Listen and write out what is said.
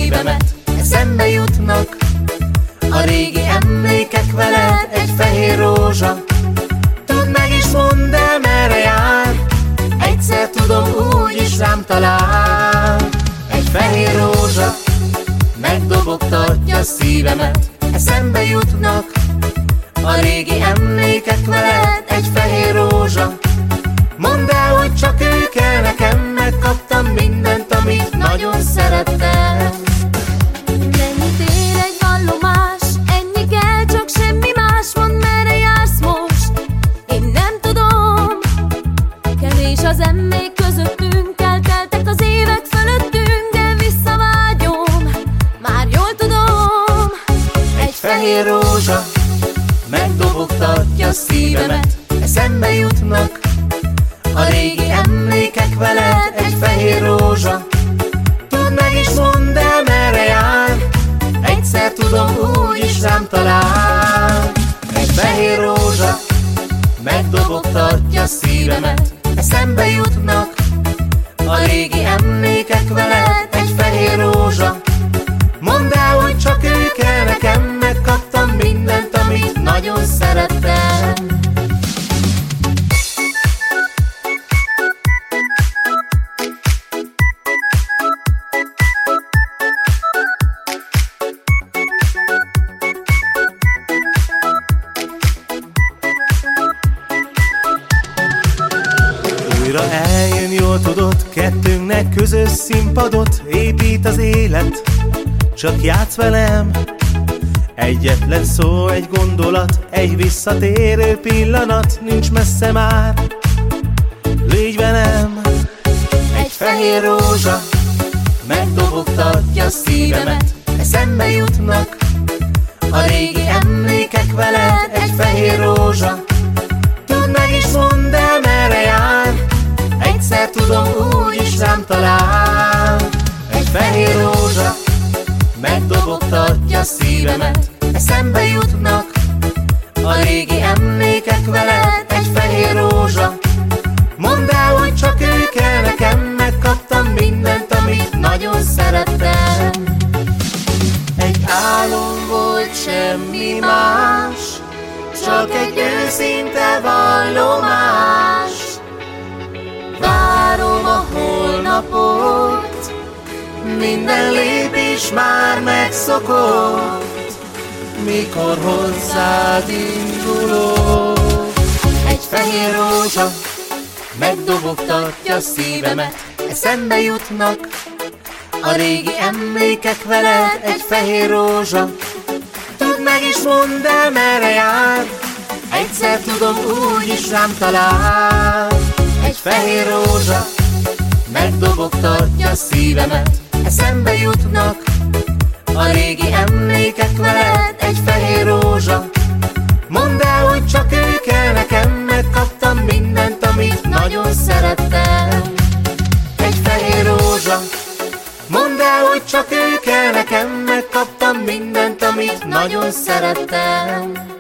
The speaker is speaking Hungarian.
szívemet, eszembe jutnak a régi emlékek veled, egy fehér rózsa. Tudd meg is mondd el, merre jár, egyszer tudom, úgy is rám talál. Egy fehér rózsa megdobogtatja szívemet, eszembe jutnak a régi emlékek veled, egy fehér rózsa. Mondd el, hogy csak ő kell nekem, megkaptam mindent, amit nagyon szerettem. Mennyit ér egy vallomás, ennyi kell, csak semmi más. Mondd, merre jársz most, én nem tudom. Kevés az emlék közöttünk, elteltek az évek fölöttünk, de visszavágyom, már jól tudom. Egy fehér rózsa megdobogtatja szívemet, eszembe jutnak a régi emlékek veled, egy fehér rózsa. Tudd meg is mondd el, merre jár, egyszer tudom, úgy is rám talál. Egy fehér rózsa megdobogtatja szívemet, eszembe jutnak a régi emlékek veled, egy fehér rózsa. Mondd el, hogy csak ő kell nekem, megkaptam mindent, amit nagyon szerettem. Újra eljön, jól tudod, kettőnknek közös színpadot épít az élet. Csak játsz velem, egyetlen szó, egy gondolat, egy visszatérő pillanat, nincs messze már, légy velem. Egy fehér rózsa megdobogtatja szívemet, eszembe jutnak a régi emlékek veled, egy fehér rózsa. Tudd meg is mondd el, merre jár, egyszer tudom, úgy is rám talál. Egy fehér rózsa megdobogtatja szívemet, eszembe jutnak a régi emlékek veled, egy fehér rózsa. Mondd el, hogy csak ő kell nekem, megkaptam mindent, amit nagyon szerettem. Egy álom volt, semmi más, csak egy őszinte vallomás. Várom a holnapot, minden lépés már megszokott, mikor hozzád indulok. Egy fehér rózsa megdobogtatja szívemet, eszembe jutnak a régi emlékek veled, egy fehér rózsa. Tudd meg is mondd el, merre jár, egyszer tudom, úgy is rám talál. Egy fehér rózsa megdobogtatja szívemet, eszembe jutnak a régi emlékek veled, egy fehér rózsa. Mondd el, hogy csak ő kell nekem, megkaptam mindent, amit nagyon szerettem. Egy fehér rózsa, mondd el, hogy csak ő kell nekem, megkaptam mindent, amit nagyon szerettem.